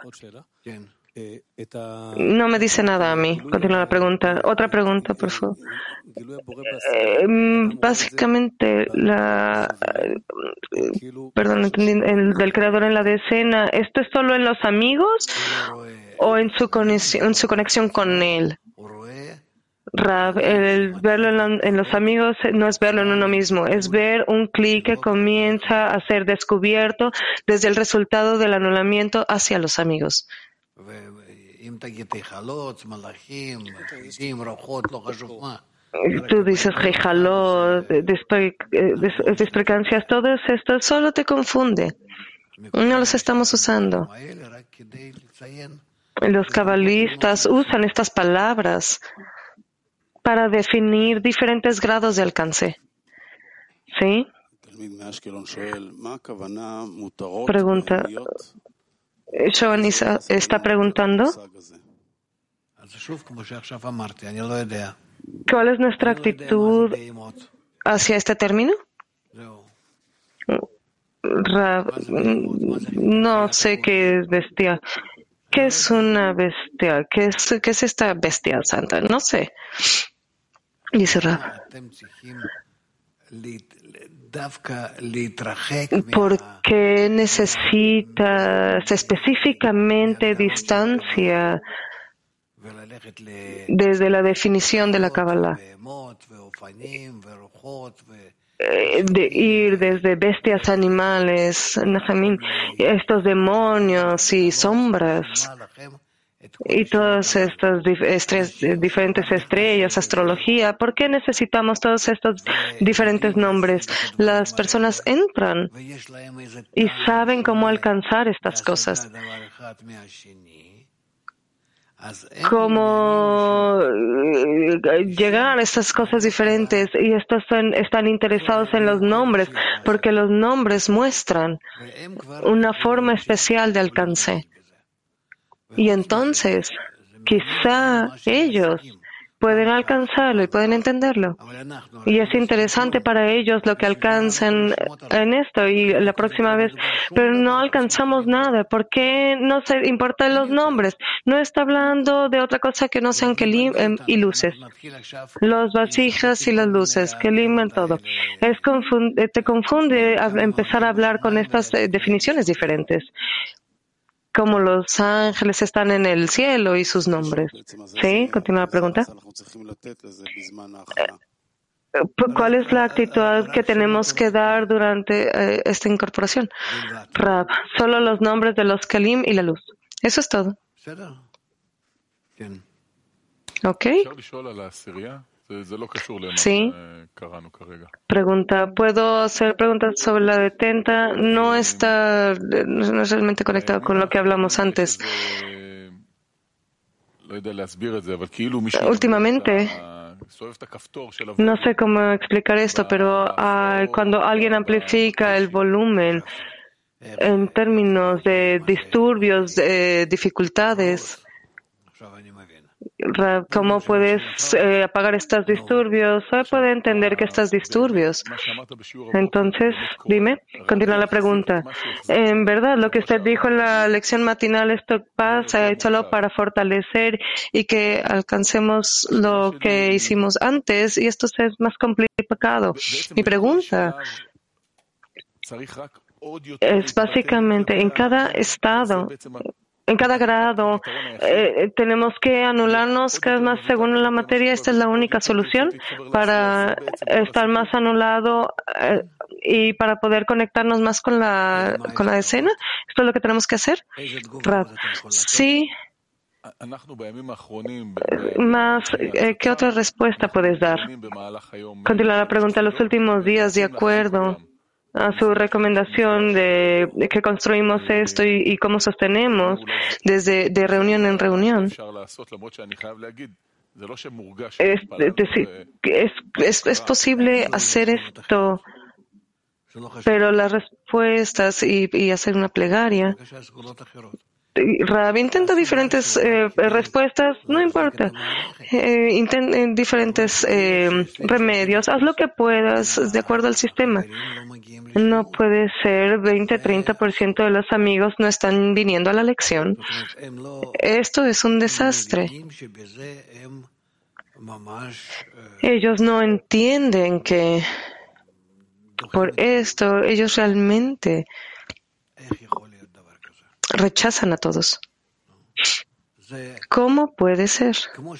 No me dice nada a mí. Continúa la pregunta. Otra pregunta, por favor. Eh, básicamente, la, perdón, entendí, el del Creador en la decena, ¿esto es solo en los amigos o en su conexión, en su conexión con Él? Rab, el verlo en, la, en los amigos no es verlo en uno mismo, es ver un clic que comienza a ser descubierto desde el resultado del anulamiento hacia los amigos. Tú dices Heijalot, desprecancias, todo esto solo te confunde. No los estamos usando. Los cabalistas usan estas palabras para definir diferentes grados de alcance. ¿Sí? Pregunta. Giovanni está preguntando ¿cuál es nuestra actitud hacia este término? No sé qué es bestia. ¿Qué es una bestia? ¿Qué es, qué es esta bestia santa? No sé. Dice Rab. ¿Por qué necesitas específicamente distancia desde la definición de la Kabbalah? De ir desde bestias, animales, Najamín, estos demonios y sombras y todas estas dif- diferentes estrellas, astrología. ¿Por qué necesitamos todos estos diferentes nombres? Las personas entran y saben cómo alcanzar estas cosas. Cómo llegar a estas cosas diferentes, y estos son, están interesados en los nombres, porque los nombres muestran una forma especial de alcance. Y entonces, quizá ellos pueden alcanzarlo y pueden entenderlo. Y es interesante para ellos lo que alcanzan en esto y la próxima vez, pero no alcanzamos nada. ¿Por qué no se importan los nombres? No está hablando de otra cosa que no sean kelim y luces. Los vasijas y las luces, kelim en todo. Es confund- te confunde empezar a hablar con estas definiciones diferentes. Como los ángeles están en el cielo y sus nombres. ¿Sí? Continúa la pregunta. ¿Cuál es la actitud que tenemos que dar durante eh, esta incorporación? Rab, solo los nombres de los Kelim y la luz. Eso es todo. ¿Ok? Sí. Pregunta, ¿puedo hacer preguntas sobre la detenta? No está, no es realmente conectado con lo que hablamos antes. Últimamente, no sé cómo explicar esto, pero uh, cuando alguien amplifica el volumen en términos de disturbios, de dificultades, ¿cómo puedes eh, apagar estos disturbios? ¿Se puede entender que estos disturbios? Entonces, dime, continúa la pregunta. En verdad, lo que usted dijo en la lección matinal, esto pasa solo para fortalecer y que alcancemos lo que hicimos antes, y esto es más complicado. Mi pregunta es básicamente en cada estado, en cada grado, eh, tenemos que anularnos cada vez más según la materia. Esta es la única solución para estar más anulado eh, y para poder conectarnos más con la con la escena. ¿Esto es lo que tenemos que hacer? Rab. Sí. Más, eh, ¿qué otra respuesta puedes dar? Continúa la pregunta. Los últimos días, de acuerdo a su recomendación de, de que construimos esto y, y cómo sostenemos desde de reunión en reunión. Es, decir, es, es, es posible hacer esto, pero las respuestas y, y hacer una plegaria. Rab, intenta diferentes eh, respuestas, no importa. Eh, intenta diferentes eh, remedios. Haz lo que puedas de acuerdo al sistema. No puede ser veinte a treinta por ciento de los amigos no están viniendo a la lección. Esto es un desastre. Ellos no entienden que por esto ellos realmente rechazan a todos. ¿Cómo puede ser?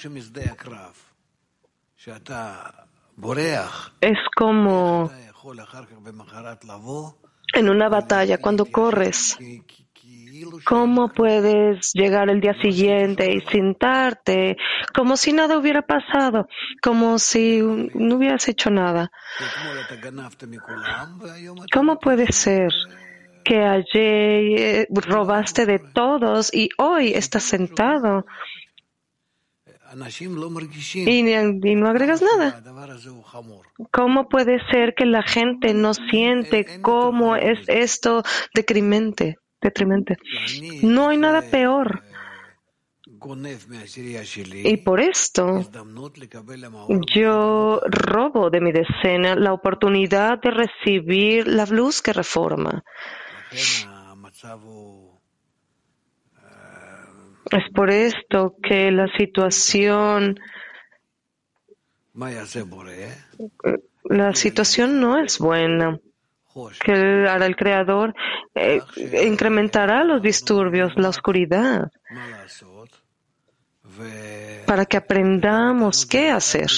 Es como en una batalla, cuando corres, ¿cómo puedes llegar el día siguiente y sentarte como si nada hubiera pasado, como si no hubieras hecho nada? ¿Cómo puede ser que ayer robaste de todos y hoy estás sentado y, y no agregas nada. ¿Cómo puede ser que la gente no siente cómo es esto deprimente? deprimente? No hay nada peor. Y por esto yo robo de mi decena la oportunidad de recibir la luz que reforma. Es por esto que la situación, la situación no es buena. Que hará el Creador eh, incrementará los disturbios, la oscuridad, para que aprendamos qué hacer.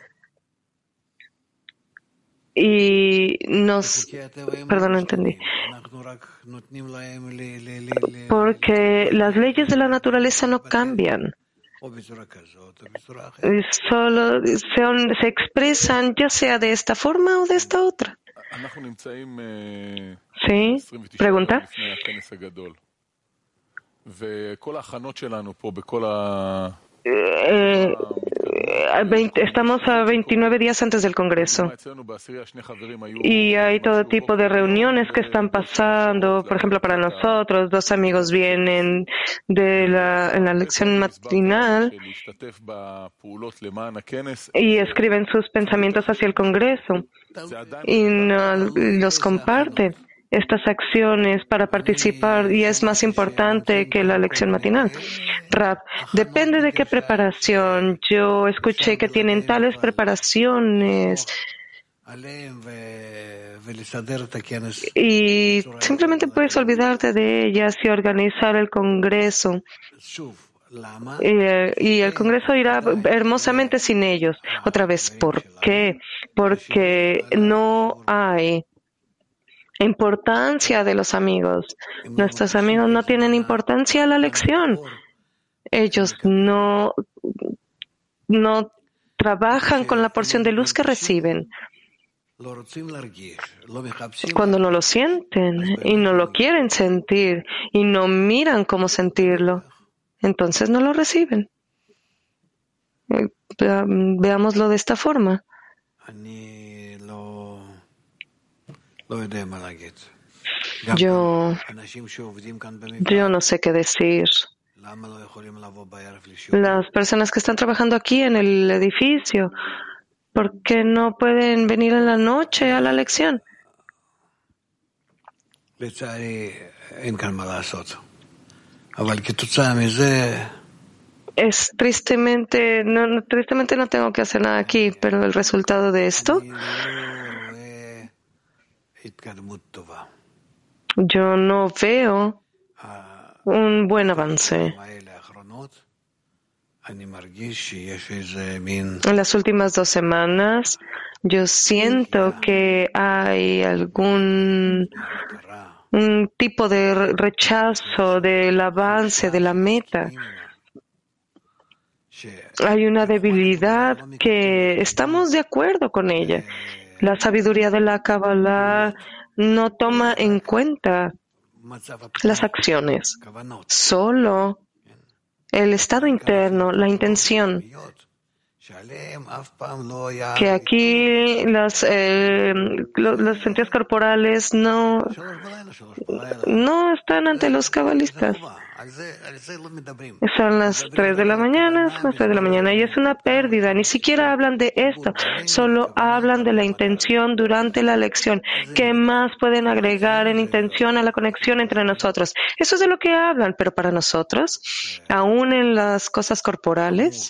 Y nos, perdón, no entendí. Porque las leyes de la naturaleza no cambian. Solo se, se expresan ya sea de esta forma o de esta otra. Sí, pregunta. Eh, Estamos a veintinueve días antes del Congreso y hay todo tipo de reuniones que están pasando. Por ejemplo, para nosotros, dos amigos vienen de la, en la lección matinal y escriben sus pensamientos hacia el Congreso y no, los comparten. Estas acciones para participar y es más importante que la lección matinal. Rab, depende de qué preparación. Yo escuché que tienen tales preparaciones y simplemente puedes olvidarte de ellas y organizar el Congreso. Y, y el Congreso irá hermosamente sin ellos. Otra vez, ¿por qué? Porque no hay importancia de los amigos. Nuestros amigos no tienen importancia a la lección. Ellos no, no trabajan con la porción de luz que reciben. Cuando no lo sienten y no lo quieren sentir y no miran cómo sentirlo, entonces no lo reciben. Veámoslo de esta forma. Yo, yo no sé qué decir. Las personas que están trabajando aquí en el edificio, ¿por qué no pueden venir en la noche a la lección? Es tristemente, no, no, tristemente no tengo que hacer nada aquí, pero el resultado de esto, yo no veo un buen avance. En las últimas dos semanas, yo siento que hay algún un tipo de rechazo del avance, de la meta. Hay una debilidad que estamos de acuerdo con ella. La sabiduría de la Kabbalah no toma en cuenta las acciones, solo el estado interno, la intención. Que aquí las, eh, los, los sentidos corporales no, no están ante los cabalistas. Son las tres de la mañana, son las tres de la mañana y es una pérdida. Ni siquiera hablan de esto, solo hablan de la intención durante la lección. ¿Qué más pueden agregar en intención a la conexión entre nosotros? Eso es de lo que hablan, pero para nosotros, aún en las cosas corporales,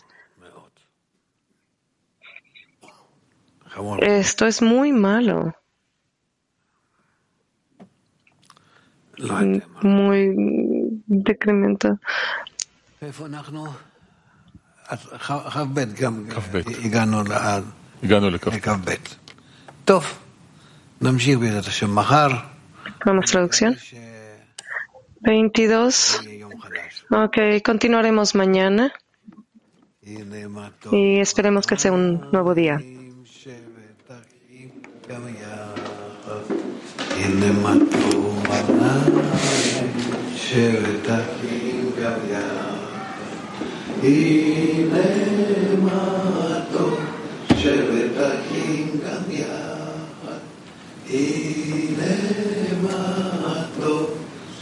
esto es muy malo. Muy decremento. Vamos, traducción. veintidós. Ok, continuaremos mañana. Y esperemos que sea un nuevo día. הנה מה טוב שבט אחים גם יחד הנה מה טוב, שבת אחים גם יחד. הנה מה טוב,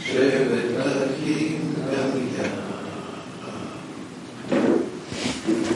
שבת אחים גם יחד.